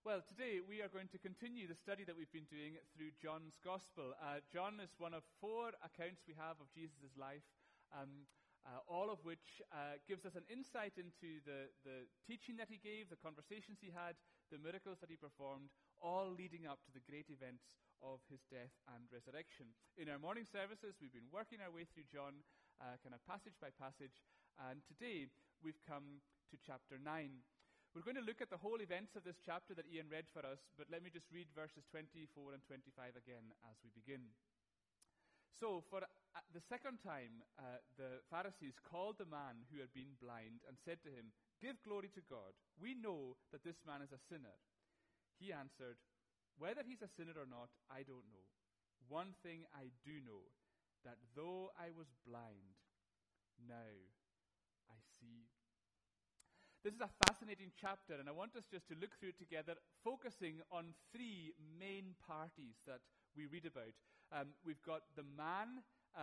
Well, today we are going to continue the study that we've been doing through John's Gospel. John is one of 4 accounts we have of Jesus' life, all of which gives us an insight into the teaching that he gave, the conversations he had, the miracles that he performed, all leading up to the great events of his death and resurrection. In our morning services, we've been working our way through John, kind of passage by passage, and today we've come to chapter 9. We're going to look at the whole events of this chapter that Ian read for us, but let me just read verses 24 and 25 again as we begin. So, for the second time, the Pharisees called the man who had been blind and said to him, "Give glory to God. We know that this man is a sinner." He answered, "Whether he's a sinner or not, I don't know. One thing I do know, that though I was blind, now I see." This is a fascinating chapter, and I want us just to look through it together, focusing on 3 main parties that we read about. We've got the man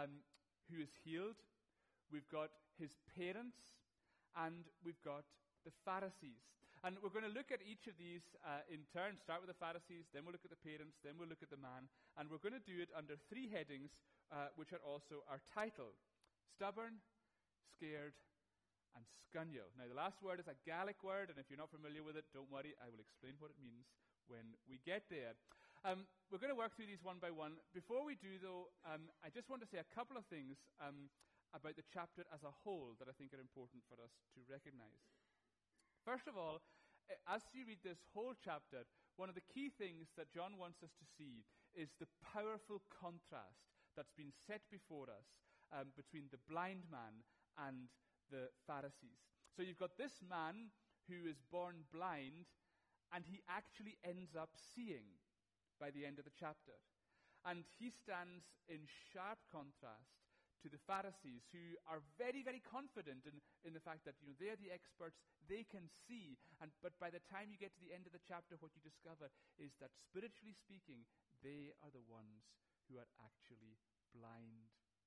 who is healed, we've got his parents, and we've got the Pharisees. And we're going to look at each of these in turn. Start with the Pharisees, then we'll look at the parents, then we'll look at the man, and we're going to do it under 3 headings, which are also our title: stubborn, scared, and scunnial. Now, the last word is a Gaelic word, and if you're not familiar with it, don't worry, I will explain what it means when we get there. We're going to work through these one by one. Before we do, though, I just want to say a couple of things about the chapter as a whole that I think are important for us to recognize. First of all, as you read this whole chapter, one of the key things that John wants us to see is the powerful contrast that's been set before us between the blind man and the Pharisees. So you've got this man who is born blind, and he actually ends up seeing by the end of the chapter. And he stands in sharp contrast to the Pharisees, who are very, very confident in the fact that they're the experts, they can see. But by the time you get to the end of the chapter, what you discover is that spiritually speaking, they are the ones who are actually blind.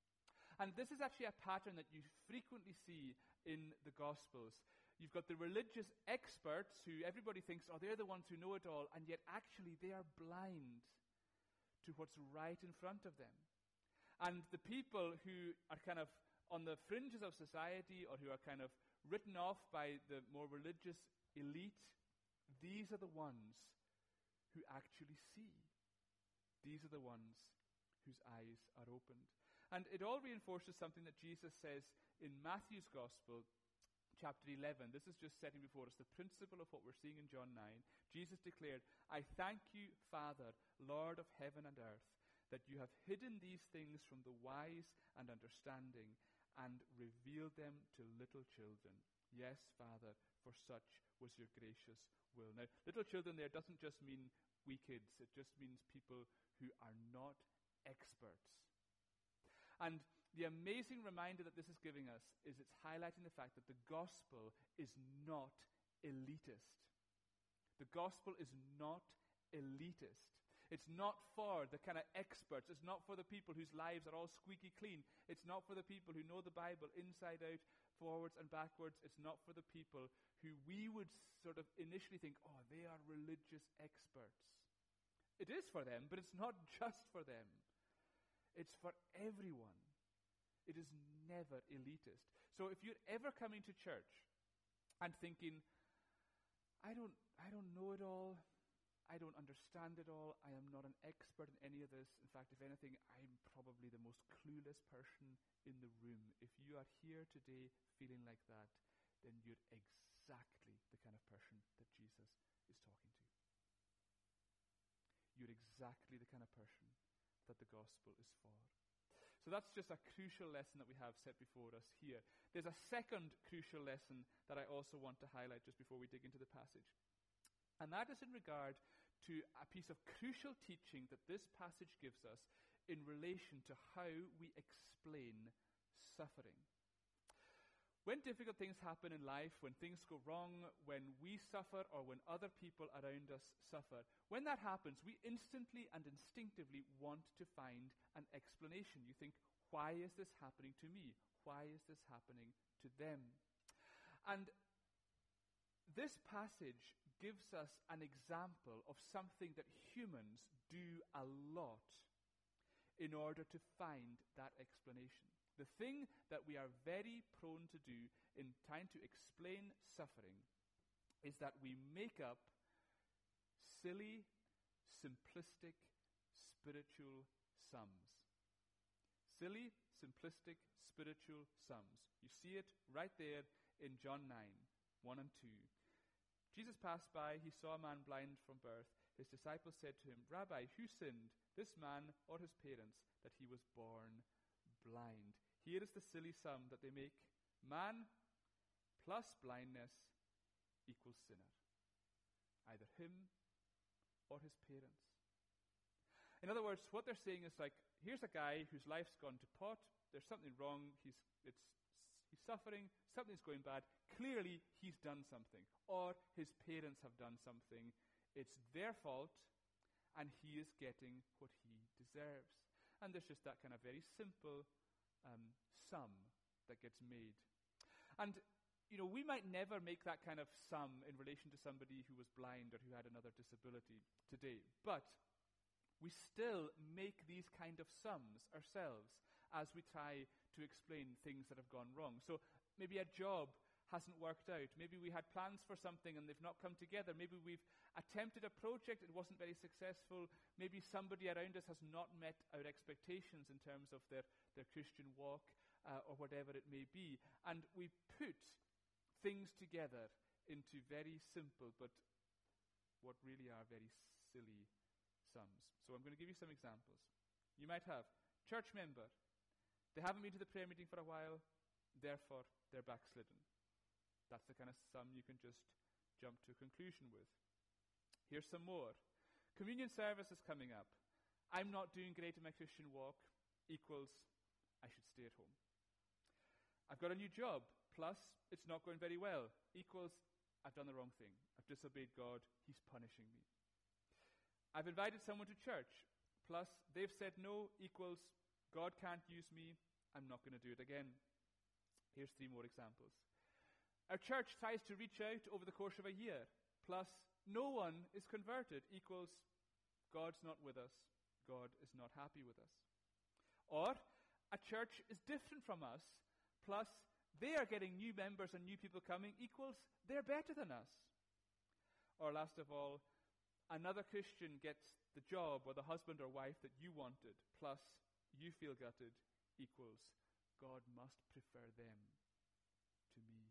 And this is actually a pattern that you frequently see in the Gospels. You've got the religious experts who everybody thinks, they're the ones who know it all, and yet actually they are blind to what's right in front of them. And the people who are kind of on the fringes of society, or who are kind of written off by the more religious elite, these are the ones who actually see. These are the ones whose eyes are opened. And it all reinforces something that Jesus says in Matthew's Gospel, chapter 11. This is just setting before us the principle of what we're seeing in John 9. Jesus declared, "I thank you, Father, Lord of heaven and earth, that you have hidden these things from the wise and understanding and revealed them to little children. Yes, Father, for such was your gracious will." Now, little children there doesn't just mean wee kids. It just means people who are not experts. And the amazing reminder that this is giving us is it's highlighting the fact that the gospel is not elitist. The gospel is not elitist. It's not for the kind of experts. It's not for the people whose lives are all squeaky clean. It's not for the people who know the Bible inside out, forwards and backwards. It's not for the people who we would sort of initially think, they are religious experts. It is for them, but it's not just for them. It's for everyone. It is never elitist. So if you're ever coming to church and thinking, I don't know it all, I don't understand it all, I am not an expert in any of this. In fact, if anything, I'm probably the most clueless person in the room. If you are here today feeling like that, then you're exactly the kind of person that Jesus is talking to. You're exactly the kind of person that the gospel is for. So that's just a crucial lesson that we have set before us here. There's a second crucial lesson that I also want to highlight just before we dig into the passage. And that is in regard to a piece of crucial teaching that this passage gives us in relation to how we explain suffering. When difficult things happen in life, when things go wrong, when we suffer or when other people around us suffer, when that happens, we instantly and instinctively want to find an explanation. You think, why is this happening to me? Why is this happening to them? And this passage gives us an example of something that humans do a lot in order to find that explanation. The thing that we are very prone to do in trying to explain suffering is that we make up silly, simplistic, spiritual sums. Silly, simplistic, spiritual sums. You see it right there in John 9, 1 and 2. Jesus passed by, he saw a man blind from birth. His disciples said to him, "Rabbi, who sinned, this man or his parents, that he was born blind?" Here is the silly sum that they make. Man plus blindness equals sinner. Either him or his parents. In other words, what they're saying is like, here's a guy whose life's gone to pot. There's something wrong. He's suffering. Something's going bad. Clearly, he's done something. Or his parents have done something. It's their fault, and he is getting what he deserves. And there's just that kind of very simple sum that gets made. And, we might never make that kind of sum in relation to somebody who was blind or who had another disability today. But we still make these kind of sums ourselves as we try to explain things that have gone wrong. So maybe a job hasn't worked out. Maybe we had plans for something and they've not come together. Maybe we've attempted a project, it wasn't very successful. Maybe somebody around us has not met our expectations in terms of their Christian walk or whatever it may be. And we put things together into very simple but what really are very silly sums. So I'm going to give you some examples. You might have church member. They haven't been to the prayer meeting for a while, therefore they're backslidden. That's the kind of sum you can just jump to a conclusion with. Here's some more. Communion service is coming up. I'm not doing great in my Christian walk equals I should stay at home. I've got a new job, plus it's not going very well, equals I've done the wrong thing. I've disobeyed God, he's punishing me. I've invited someone to church, plus they've said no, equals God can't use me, I'm not going to do it again. Here's 3 more examples. Our church tries to reach out over the course of a year, plus no one is converted, equals God's not with us, God is not happy with us. Or a church is different from us, plus they are getting new members and new people coming, equals they're better than us. Or last of all, another Christian gets the job or the husband or wife that you wanted, plus you feel gutted, equals God must prefer them to me.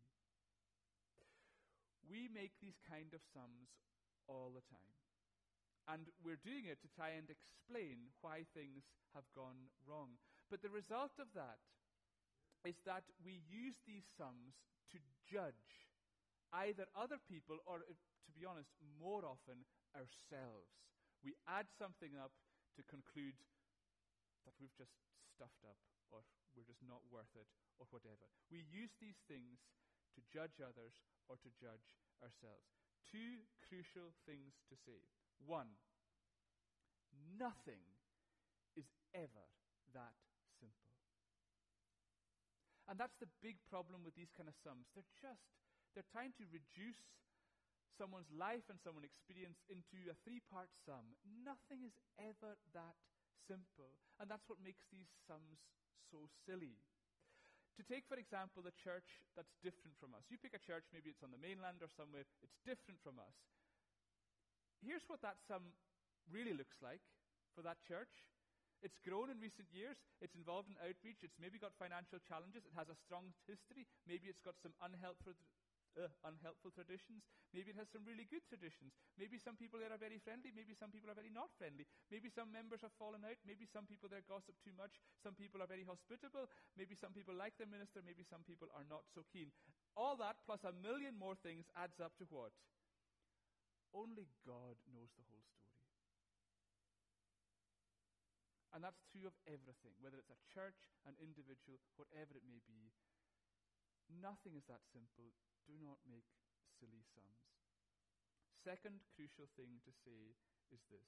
We make these kind of sums all the time. And we're doing it to try and explain why things have gone wrong. But the result of that is that we use these sums to judge either other people or, to be honest, more often ourselves. We add something up to conclude that we've just stuffed up or we're just not worth it or whatever. We use these things to judge others or to judge ourselves. 2 crucial things to say. 1, nothing is ever that simple. And that's the big problem with these kind of sums. They're trying to reduce someone's life and someone's experience into a 3-part sum. Nothing is ever that simple. And that's what makes these sums so silly. To take, for example, the church that's different from us. You pick a church, maybe it's on the mainland or somewhere, it's different from us. Here's what that sum really looks like for that church. It's grown in recent years. It's involved in outreach. It's maybe got financial challenges. It has a strong history. Maybe it's got some unhelpful traditions. Maybe it has some really good traditions. Maybe some people there are very friendly. Maybe some people are very not friendly. Maybe some members have fallen out. Maybe some people there gossip too much. Some people are very hospitable. Maybe some people like their minister. Maybe some people are not so keen. All that plus a million more things adds up to what? Only God knows the whole story. And that's true of everything, whether it's a church, an individual, whatever it may be. Nothing is that simple. Do not make silly sums. Second crucial thing to say is this.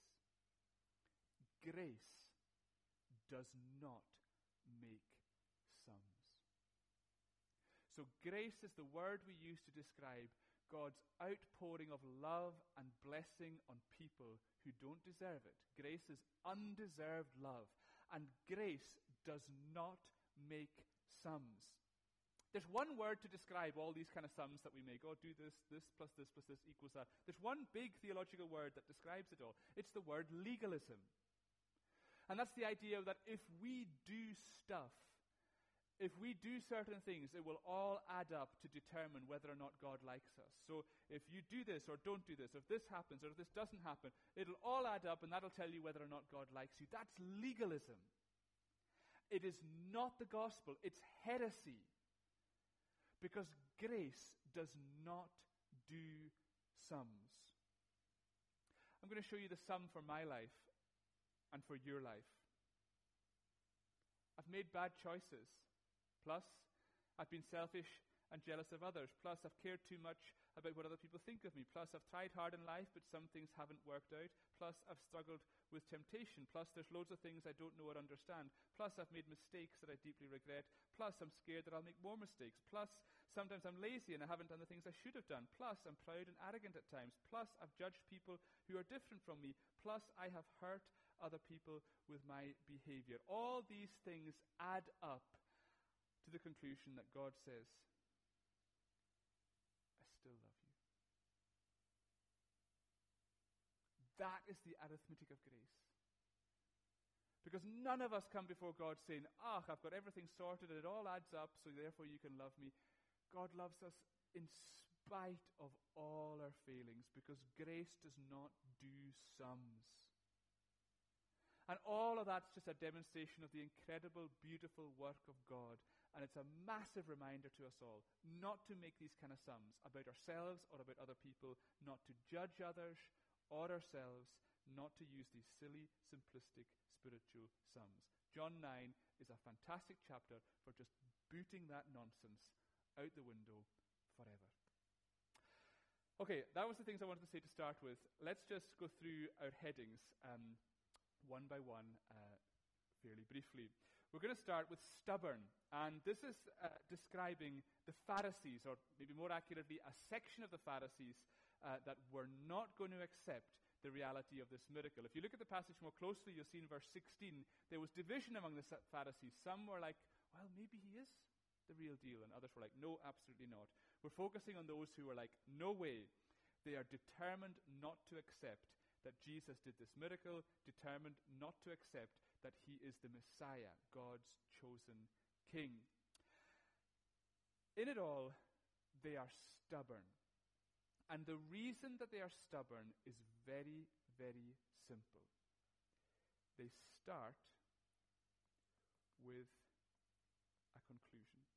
Grace does not make sums. So grace is the word we use to describe God's outpouring of love and blessing on people who don't deserve it. Grace is undeserved love. And grace does not make sums. There's one word to describe all these kind of sums that we make. Oh, do this, this plus this plus this equals that. There's one big theological word that describes it all. It's the word legalism. And that's the idea that if we do stuff, if we do certain things, it will all add up to determine whether or not God likes us. So if you do this or don't do this, if this happens or if this doesn't happen, it'll all add up and that'll tell you whether or not God likes you. That's legalism. It is not the gospel. It's heresy. Because grace does not do sums. I'm going to show you the sum for my life and for your life. I've made bad choices. Plus, I've been selfish and jealous of others. Plus, I've cared too much about what other people think of me. Plus, I've tried hard in life, but some things haven't worked out. Plus, I've struggled with temptation. Plus, there's loads of things I don't know or understand. Plus, I've made mistakes that I deeply regret. Plus, I'm scared that I'll make more mistakes. Plus, sometimes I'm lazy and I haven't done the things I should have done. Plus, I'm proud and arrogant at times. Plus, I've judged people who are different from me. Plus, I have hurt other people with my behavior. All these things add up to the conclusion that God says, I still love you. That is the arithmetic of grace. Because none of us come before God saying, I've got everything sorted and it all adds up, so therefore you can love me. God loves us in spite of all our failings, because grace does not do sums. And all of that's just a demonstration of the incredible, beautiful work of God. And it's a massive reminder to us all not to make these kind of sums about ourselves or about other people, not to judge others or ourselves, not to use these silly, simplistic, spiritual sums. John 9 is a fantastic chapter for just booting that nonsense out the window forever. Okay, that was the things I wanted to say to start with. Let's just go through our headings one by one fairly briefly. We're going to start with stubborn, and this is describing the Pharisees, or maybe more accurately, a section of the Pharisees that were not going to accept the reality of this miracle. If you look at the passage more closely, you'll see in verse 16, there was division among the Pharisees. Some were like, well, maybe he is the real deal, and others were like, no, absolutely not. We're focusing on those who were like, no way. They are determined not to accept that Jesus did this miracle, determined not to accept that he is the Messiah, God's chosen king. In it all, they are stubborn. And the reason that they are stubborn is very, very simple. They start with a conclusion.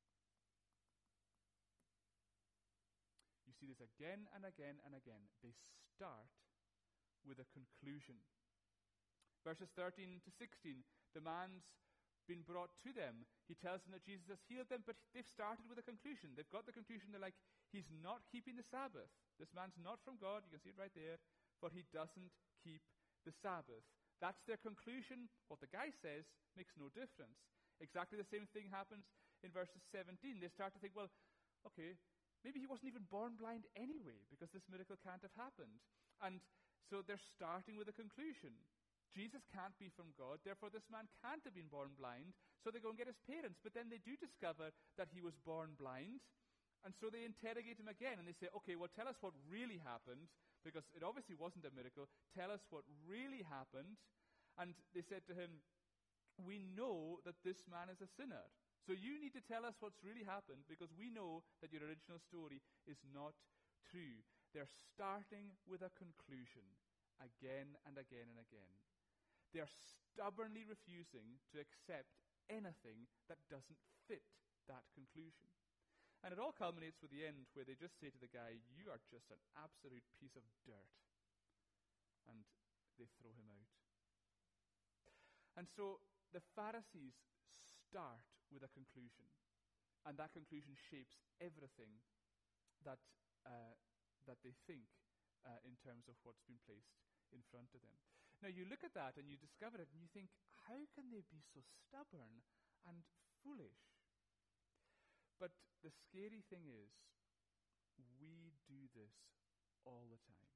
You see this again and again and again. They start with a conclusion. Verses 13 to 16, the man's been brought to them. He tells them that Jesus has healed them, but they've started with a conclusion. They've got the conclusion, they're like, he's not keeping the Sabbath. This man's not from God, you can see it right there, for he doesn't keep the Sabbath. That's their conclusion. What the guy says makes no difference. Exactly the same thing happens in verses 17. They start to think, well, okay, maybe he wasn't even born blind anyway, because this miracle can't have happened. And so they're starting with a conclusion. Jesus can't be from God, therefore this man can't have been born blind. So they go and get his parents, but then they do discover that he was born blind. And so they interrogate him again, and they say, okay, well, tell us what really happened, because it obviously wasn't a miracle. Tell us what really happened. And they said to him, we know that this man is a sinner. So you need to tell us what's really happened, because we know that your original story is not true. They're starting with a conclusion again and again and again. They are stubbornly refusing to accept anything that doesn't fit that conclusion. And it all culminates with the end, where they just say to the guy, you are just an absolute piece of dirt. And they throw him out. And so the Pharisees start with a conclusion. And that conclusion shapes everything that they think in terms of what's been placed in front of them. Now you look at that and you discover it and you think, how can they be so stubborn and foolish? But the scary thing is, we do this all the time.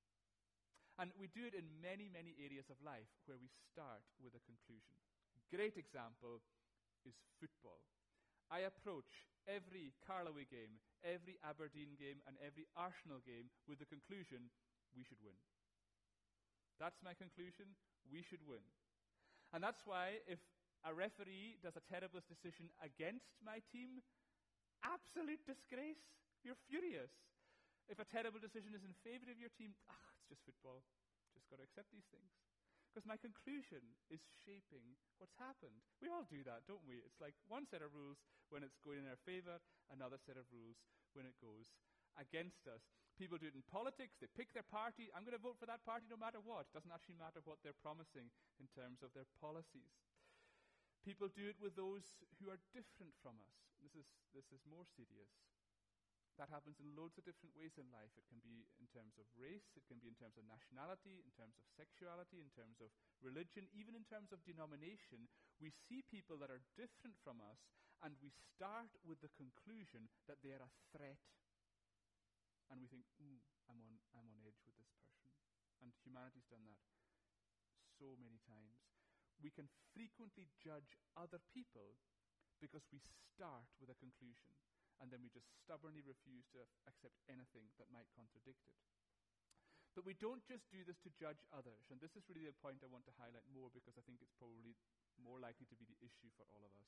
And we do it in many, many areas of life where we start with a conclusion. Great example is football. I approach every Carloway game, every Aberdeen game, and every Arsenal game with the conclusion, we should win. That's my conclusion, we should win. And that's why if a referee does a terrible decision against my team, absolute disgrace, you're furious. If a terrible decision is in favor of your team, it's just football. Just got to accept these things. Because my conclusion is shaping what's happened. We all do that, don't we? It's like one set of rules when it's going in our favor, another set of rules when it goes against us. People do it in politics. They pick their party. I'm going to vote for that party no matter what. It doesn't actually matter what they're promising in terms of their policies. People do it with those who are different from us. This is more serious. That happens in loads of different ways in life. It can be in terms of race, it can be in terms of nationality, in terms of sexuality, in terms of religion, even in terms of denomination. We see people that are different from us, and we start with the conclusion that they are a threat. And we think, I'm on edge with this person. And humanity's done that so many times. We can frequently judge other people because we start with a conclusion. And then we just stubbornly refuse to accept anything that might contradict it. But we don't just do this to judge others. And this is really the point I want to highlight more, because I think it's probably more likely to be the issue for all of us.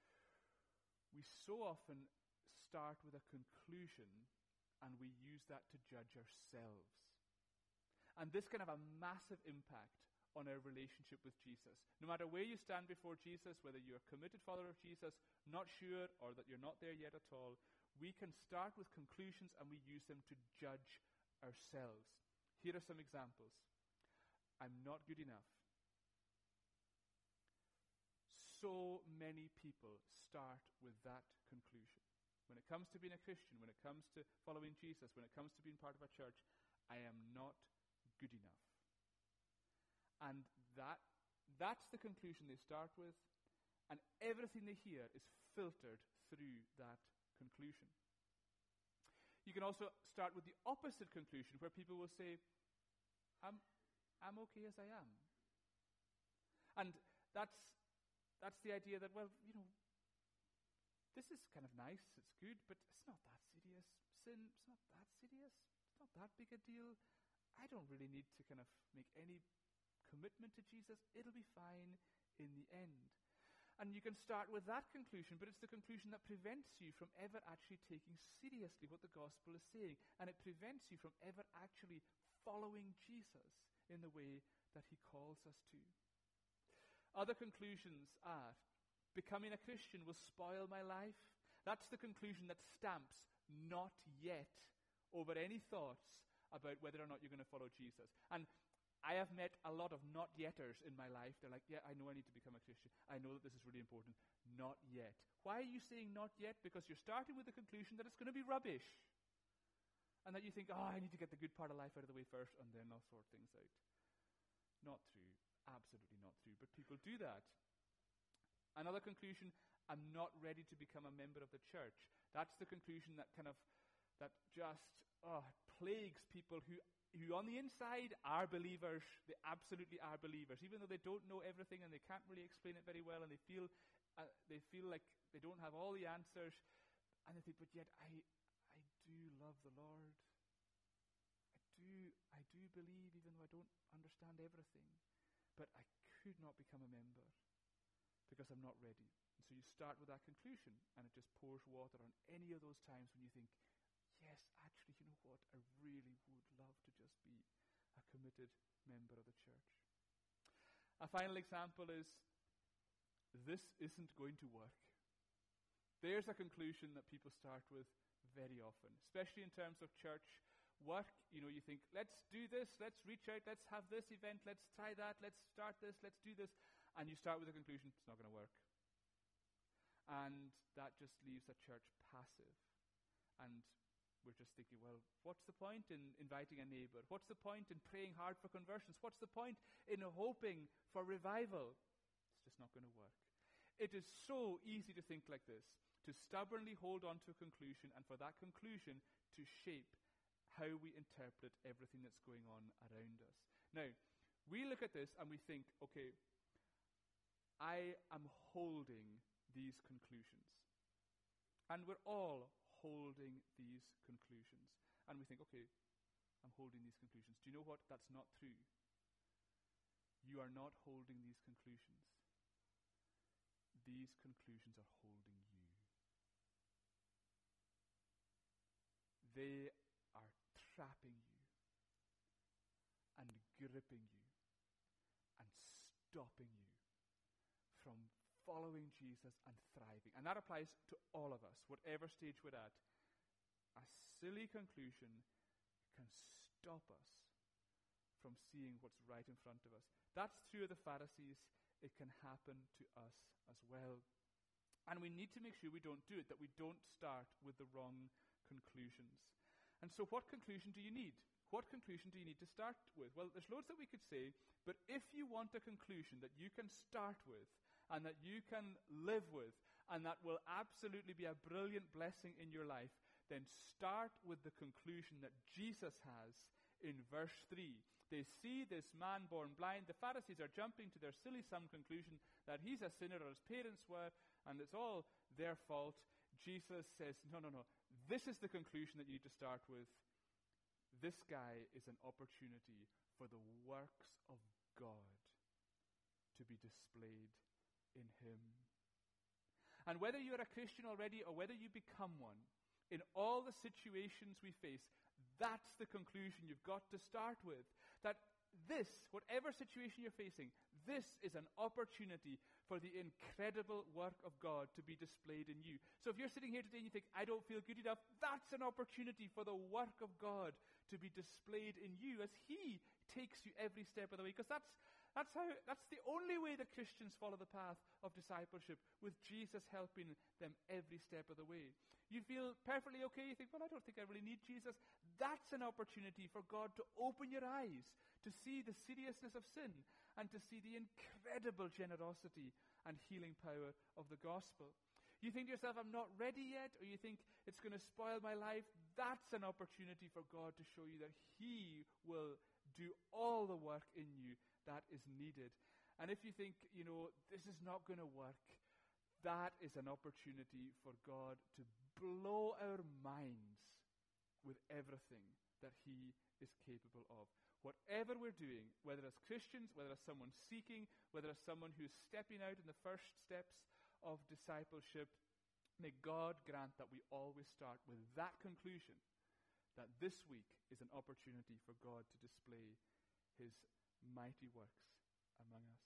We so often start with a conclusion, and we use that to judge ourselves. And this can have a massive impact on our relationship with Jesus. No matter where you stand before Jesus, whether you're a committed follower of Jesus, not sure, or that you're not there yet at all, we can start with conclusions and we use them to judge ourselves. Here are some examples. I'm not good enough. So many people start with that conclusion. When it comes to being a Christian, when it comes to following Jesus, when it comes to being part of a church, I am not good enough. And that's the conclusion they start with, and everything they hear is filtered through that conclusion. You can also start with the opposite conclusion, where people will say, I'm okay as I am. And that's the idea that, well, this is kind of nice, it's good, but it's not that serious. Sin, it's not that serious. It's not that big a deal. I don't really need to kind of make any commitment to Jesus. It'll be fine in the end. And you can start with that conclusion, but it's the conclusion that prevents you from ever actually taking seriously what the gospel is saying, and it prevents you from ever actually following Jesus in the way that he calls us to. Other conclusions are, becoming a Christian will spoil my life. That's the conclusion that stamps not yet over any thoughts about whether or not you're going to follow Jesus. And I have met a lot of not yetters in my life. They're like, yeah, I know I need to become a Christian. I know that this is really important. Not yet. Why are you saying not yet? Because you're starting with the conclusion that it's going to be rubbish. And that you think, I need to get the good part of life out of the way first, and then I'll sort things out. Not true. Absolutely not true. But people do that. Another conclusion, I'm not ready to become a member of the church. That's the conclusion that just plagues people who on the inside are believers. They absolutely are believers, even though they don't know everything and they can't really explain it very well, and they feel like they don't have all the answers, and they think, but yet I do love the Lord. I do believe, even though I don't understand everything, but I could not become a member because I'm not ready. And so you start with that conclusion, and it just pours water on any of those times when you think, yes, actually, you know what? I really would love to just be a committed member of the church. A final example is, this isn't going to work. There's a conclusion that people start with very often, especially in terms of church work. You think, let's do this, let's reach out, let's have this event, let's try that, let's start this, let's do this. And you start with the conclusion, it's not going to work. And that just leaves a church passive. And we're just thinking, well, what's the point in inviting a neighbor? What's the point in praying hard for conversions? What's the point in hoping for revival? It's just not going to work. It is so easy to think like this, to to stubbornly hold on to a conclusion, and for that conclusion to shape how we interpret everything that's going on around us. Now, we look at this and we think, okay, I am holding these conclusions. And we're all holding these conclusions. And we think, okay, I'm holding these conclusions. Do you know what? That's not true. You are not holding these conclusions. These conclusions are holding you. They are trapping you and gripping you and stopping you from following Jesus and thriving. And that applies to all of us, whatever stage we're at. A silly conclusion can stop us from seeing what's right in front of us. That's true of the Pharisees. It can happen to us as well. And we need to make sure we don't do it, that we don't start with the wrong conclusions. And so what conclusion do you need? What conclusion do you need to start with? Well, there's loads that we could say, but if you want a conclusion that you can start with and that you can live with and that will absolutely be a brilliant blessing in your life, then start with the conclusion that Jesus has in verse 3. They see this man born blind. The Pharisees are jumping to their silly sum conclusion that he's a sinner, or his parents were, and it's all their fault. Jesus says, no. This is the conclusion that you need to start with. This guy is an opportunity for the works of God to be displayed in him. And whether you're a Christian already or whether you become one, in all the situations we face, that's the conclusion you've got to start with. That this, whatever situation you're facing, this is an opportunity for the incredible work of God to be displayed in you. So if you're sitting here today and you think, I don't feel good enough, that's an opportunity for the work of God to be displayed in you as he takes you every step of the way. Because that's the only way that Christians follow the path of discipleship, with Jesus helping them every step of the way. You feel perfectly okay, you think, well, I don't think I really need Jesus. That's an opportunity for God to open your eyes, to see the seriousness of sin, and to see the incredible generosity and healing power of the gospel. You think to yourself, I'm not ready yet, or you think it's going to spoil my life. That's an opportunity for God to show you that he will do all the work in you that is needed. And if you think, this is not going to work, that is an opportunity for God to blow our minds with everything that he is capable of. Whatever we're doing, whether as Christians, whether as someone seeking, whether as someone who's stepping out in the first steps of discipleship, may God grant that we always start with that conclusion, that this week is an opportunity for God to display his mighty works among us.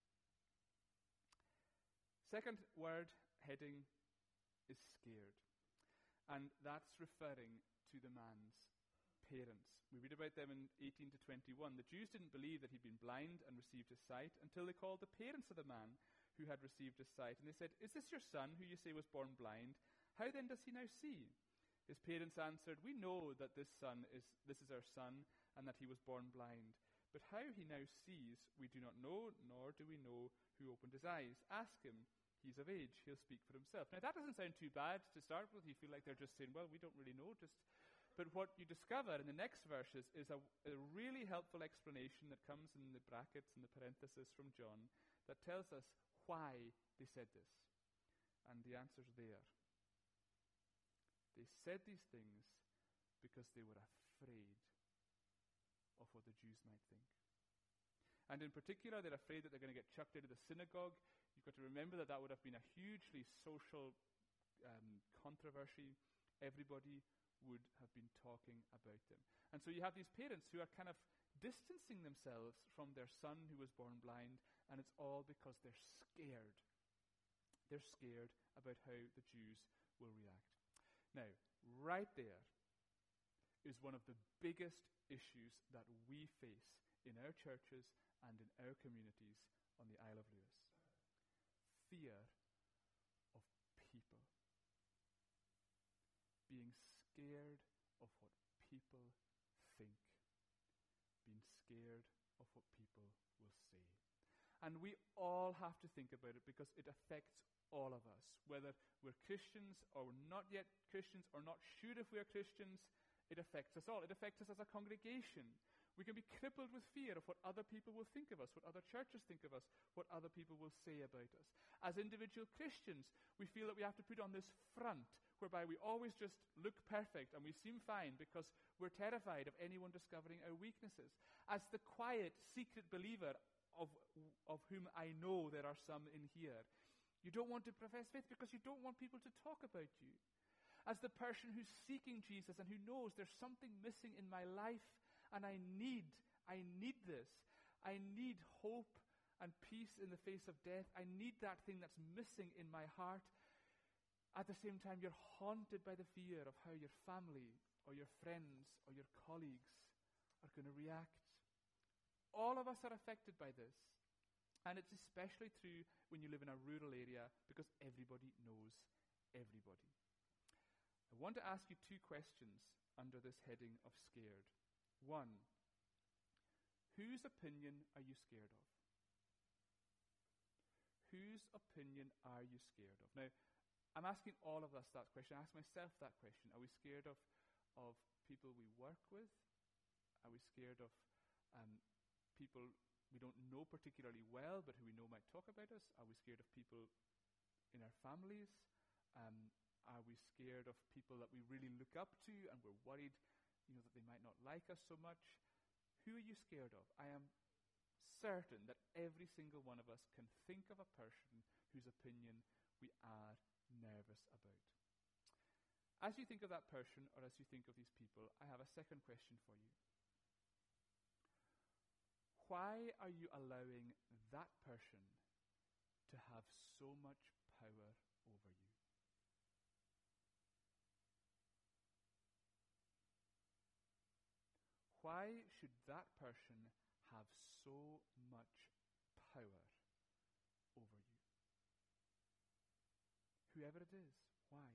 Second word heading is scared. And that's referring to the man's parents. We read about them in 18 to 21. The Jews didn't believe that he'd been blind and received his sight until they called the parents of the man who had received his sight. And they said, is this your son who you say was born blind? How then does he now see? His parents answered, we know that this is our son, and that he was born blind. But how he now sees, we do not know, nor do we know who opened his eyes. Ask him. He's of age. He'll speak for himself. Now, that doesn't sound too bad to start with. You feel like they're just saying, well, we don't really know. But what you discover in the next verses is a really helpful explanation that comes in the brackets and the parenthesis from John that tells us why they said this. And the answer's there. They said these things because they were afraid of what the Jews might think. And in particular, they're afraid that they're going to get chucked out of the synagogue. You've got to remember that would have been a hugely social controversy. Everybody would have been talking about them. And so you have these parents who are kind of distancing themselves from their son who was born blind, and it's all because they're scared. They're scared about how the Jews will react. Now, right there is one of the biggest issues that we face in our churches and in our communities on the Isle of Lewis. Fear of people. Being scared of what people think. Being scared of what people will say. And we all have to think about it because it affects all of us. Whether we're Christians or we're not yet Christians or not sure if we're Christians, it affects us all. It affects us as a congregation. We can be crippled with fear of what other people will think of us, what other churches think of us, what other people will say about us. As individual Christians, we feel that we have to put on this front whereby we always just look perfect and we seem fine because we're terrified of anyone discovering our weaknesses. As the quiet, secret believer of whom I know there are some in here, you don't want to profess faith because you don't want people to talk about you. As the person who's seeking Jesus and who knows there's something missing in my life and I need this. I need hope and peace in the face of death. I need that thing that's missing in my heart. At the same time, you're haunted by the fear of how your family or your friends or your colleagues are going to react. All of us are affected by this. And it's especially true when you live in a rural area because everybody knows everybody. I want to ask you two questions under this heading of scared. One, whose opinion are you scared of? Whose opinion are you scared of? Now, I'm asking all of us that question. I ask myself that question. Are we scared of people we work with? Are we scared of people we don't know particularly well, but who we know might talk about us? Are we scared of people in our families? Are we scared of people that we really look up to and we're worried, that they might not like us so much? Who are you scared of? I am certain that every single one of us can think of a person whose opinion we are nervous about. As you think of that person, or as you think of these people, I have a second question for you. Why are you allowing that person to have so much power over you? Why should that person have so much power over you? Whoever it is, why?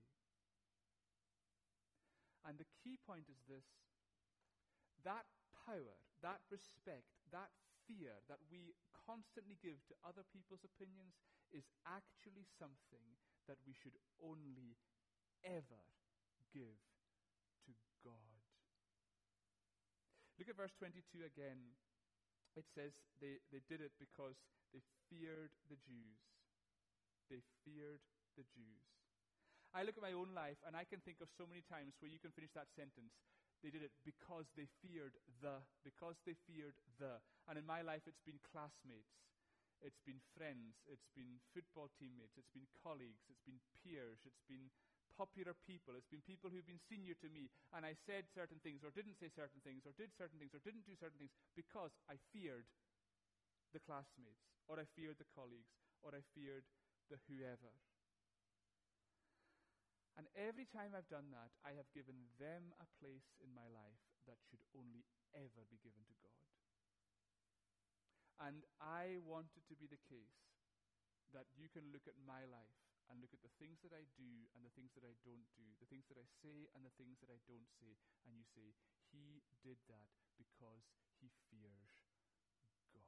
And the key point is this: that power, that respect, that fear that we constantly give to other people's opinions is actually something that we should only ever give to God. Look at verse 22 again. It says they did it because they feared the Jews. They feared the Jews. I look at my own life and I can think of so many times where you can finish that sentence. They did it because they feared the. And in my life it's been classmates. It's been friends. It's been football teammates. It's been colleagues. It's been peers. It's been popular people. It's been people who've been senior to me, and I said certain things or didn't say certain things or did certain things or didn't do certain things because I feared the classmates, or I feared the colleagues, or I feared the whoever. And every time I've done that, I have given them a place in my life that should only ever be given to God. And I want it to be the case that you can look at my life and look at the things that I do and the things that I don't do, the things that I say and the things that I don't say, and you say, he did that because he fears God.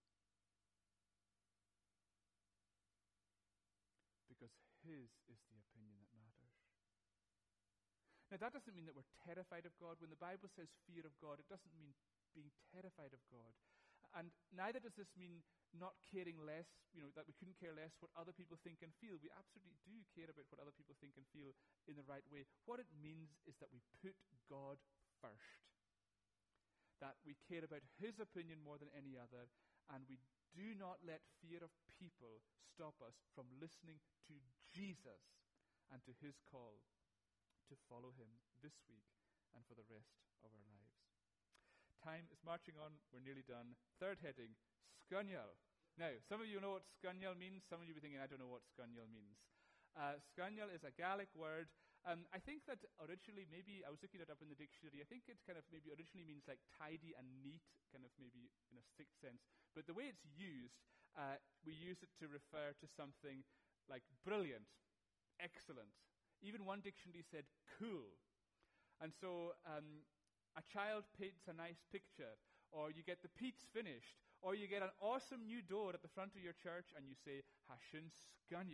Because his is the opinion that matters. Now that doesn't mean that we're terrified of God. When the Bible says fear of God, it doesn't mean being terrified of God. And neither does this mean not caring less, that we couldn't care less what other people think and feel. We absolutely do care about what other people think and feel in the right way. What it means is that we put God first. That we care about his opinion more than any other, and we do not let fear of people stop us from listening to Jesus and to his call to follow him this week and for the rest of our lives. Time is marching on. We're nearly done. Third heading, Scunnial. Now, some of you know what Scunnial means. Some of you will be thinking, I don't know what Scunnial means. Scunnial is a Gaelic word. I think that originally, maybe, I was looking it up in the dictionary, I think it kind of maybe originally means like tidy and neat, kind of maybe in a strict sense. But the way it's used, we use it to refer to something like brilliant, excellent. Even one dictionary said cool. And so a child paints a nice picture, or you get the peats finished, or you get an awesome new door at the front of your church and you say, Hashin Scunnial.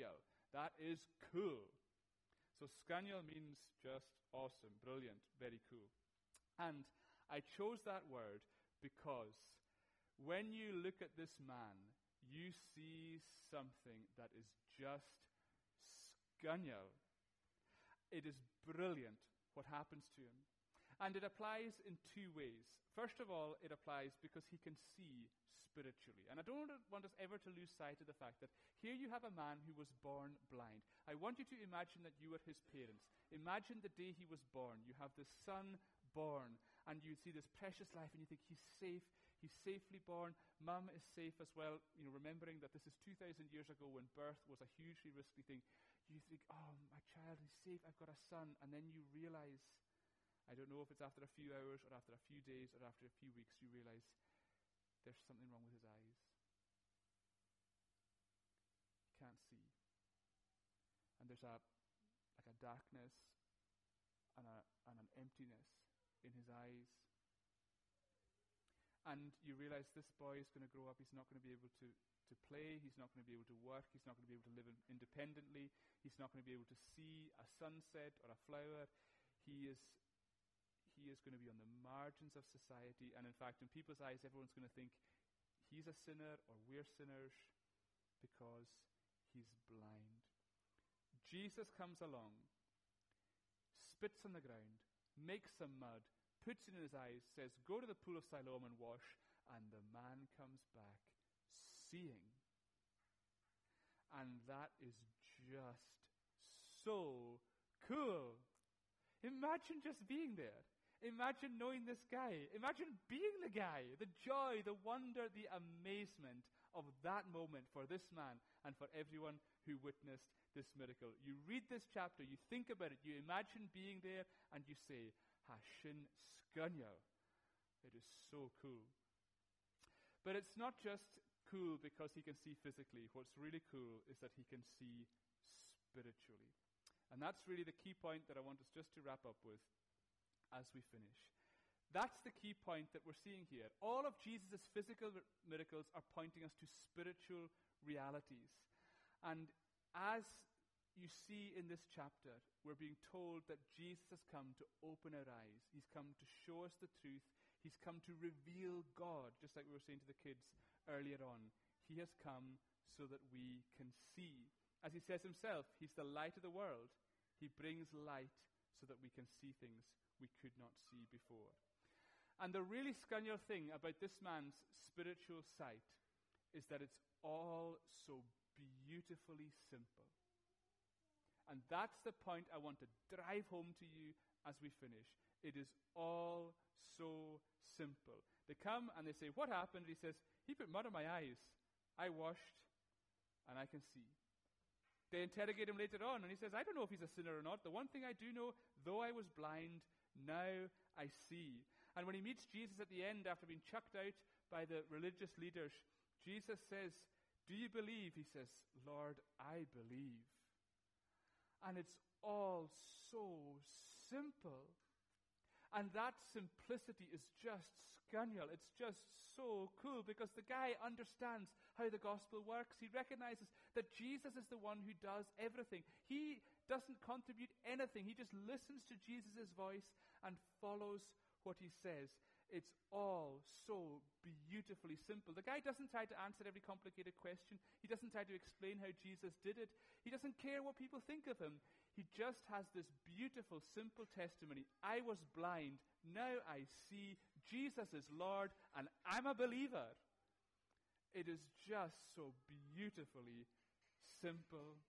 That is cool. So Scaniel means just awesome, brilliant, very cool. And I chose that word because when you look at this man, you see something that is just Scaniel. It is brilliant what happens to him. And it applies in two ways. First of all, it applies because he can see spiritually. And I don't want us ever to lose sight of the fact that here you have a man who was born blind. I want you to imagine that you are his parents. Imagine the day he was born. You have this son born, and you see this precious life, and you think he's safe. He's safely born. Mum is safe as well. You know, remembering that this is 2,000 years ago when birth was a hugely risky thing. You think, oh, my child is safe. I've got a son. And then you realize, I don't know if it's after a few hours or after a few days or after a few weeks, you realize there's something wrong with his eyes. He can't see. And there's a darkness and an emptiness in his eyes. And you realize this boy is going to grow up. He's not going to be able to play. He's not going to be able to work. He's not going to be able to live independently. He's not going to be able to see a sunset or a flower. He is going to be on the margins of society. And in fact, in people's eyes, everyone's going to think he's a sinner or we're sinners because he's blind. Jesus comes along, spits on the ground, makes some mud, puts it in his eyes, says, go to the pool of Siloam and wash, and the man comes back seeing. And that is just so cool. Imagine just being there. Imagine knowing this guy. Imagine being the guy. The joy, the wonder, the amazement of that moment for this man and for everyone who witnessed this miracle. You read this chapter, you think about it, you imagine being there, and you say, Hashin Scaniel. It is so cool. But it's not just cool because he can see physically. What's really cool is that he can see spiritually. And that's really the key point that I want us just to wrap up with as we finish. That's the key point that we're seeing here. All of Jesus' physical miracles are pointing us to spiritual realities. And as you see in this chapter, we're being told that Jesus has come to open our eyes. He's come to show us the truth. He's come to reveal God, just like we were saying to the kids earlier on. He has come so that we can see. As he says himself, he's the light of the world. He brings light so that we can see things we could not see before. And the really Scaniel thing about this man's spiritual sight is that it's all so beautifully simple. And that's the point I want to drive home to you as we finish. It is all so simple. They come and they say, what happened? He says, he put mud on my eyes. I washed and I can see. They interrogate him later on and he says, I don't know if he's a sinner or not. The one thing I do know, though I was blind, now I see. And when he meets Jesus at the end after being chucked out by the religious leaders, Jesus says, do you believe? He says, Lord, I believe. And it's all so simple. And that simplicity is just Scaniel. It's just so cool because the guy understands how the gospel works. He recognizes that Jesus is the one who does everything. He doesn't contribute anything. He just listens to Jesus' voice and follows what he says. It's all so beautifully simple. The guy doesn't try to answer every complicated question. He doesn't try to explain how Jesus did it. He doesn't care what people think of him. He just has this beautiful, simple testimony. I was blind, now I see. Jesus is Lord, and I'm a believer. It is just so beautifully simple.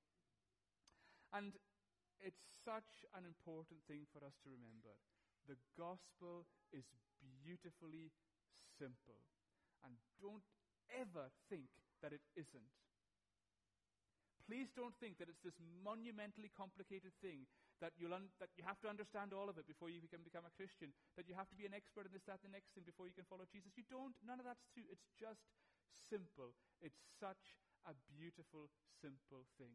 And it's such an important thing for us to remember. The gospel is beautifully simple. And don't ever think that it isn't. Please don't think that it's this monumentally complicated thing that you have to understand all of it before you can become a Christian, that you have to be an expert in this, that, and the next thing before you can follow Jesus. You don't. None of that's true. It's just simple. It's such a beautiful, simple thing.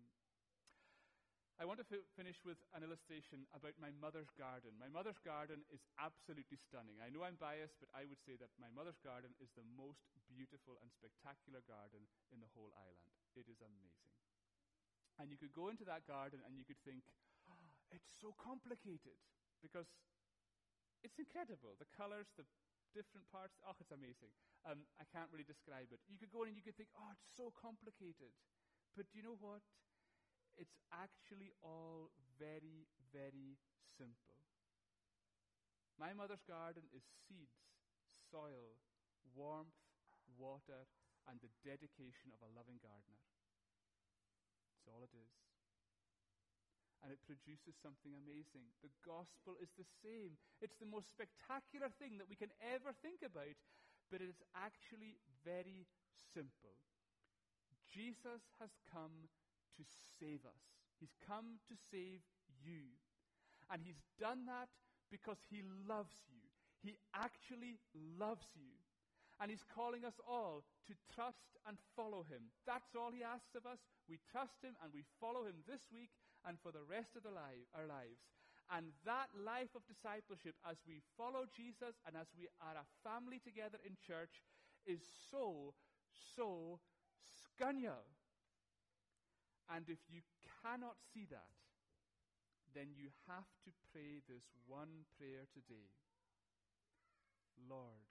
I want to finish with an illustration about my mother's garden. My mother's garden is absolutely stunning. I know I'm biased, but I would say that my mother's garden is the most beautiful and spectacular garden in the whole island. It is amazing. And you could go into that garden and you could think, oh, it's so complicated, because it's incredible. The colors, the different parts, oh, it's amazing. I can't really describe it. You could go in and you could think, oh, it's so complicated. But do you know what? It's actually all very, very simple. My mother's garden is seeds, soil, warmth, water, and the dedication of a loving gardener. That's all it is. And it produces something amazing. The gospel is the same. It's the most spectacular thing that we can ever think about, but it is actually very simple. Jesus has come to save us. He's come to save you. And he's done that because he loves you. He actually loves you. And he's calling us all to trust and follow him. That's all he asks of us. We trust him and we follow him this week and for the rest of our lives. And that life of discipleship, as we follow Jesus and as we are a family together in church, is so scunnial. And if you cannot see that, then you have to pray this one prayer today. Lord,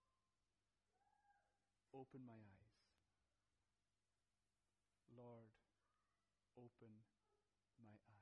open my eyes. Lord, open my eyes.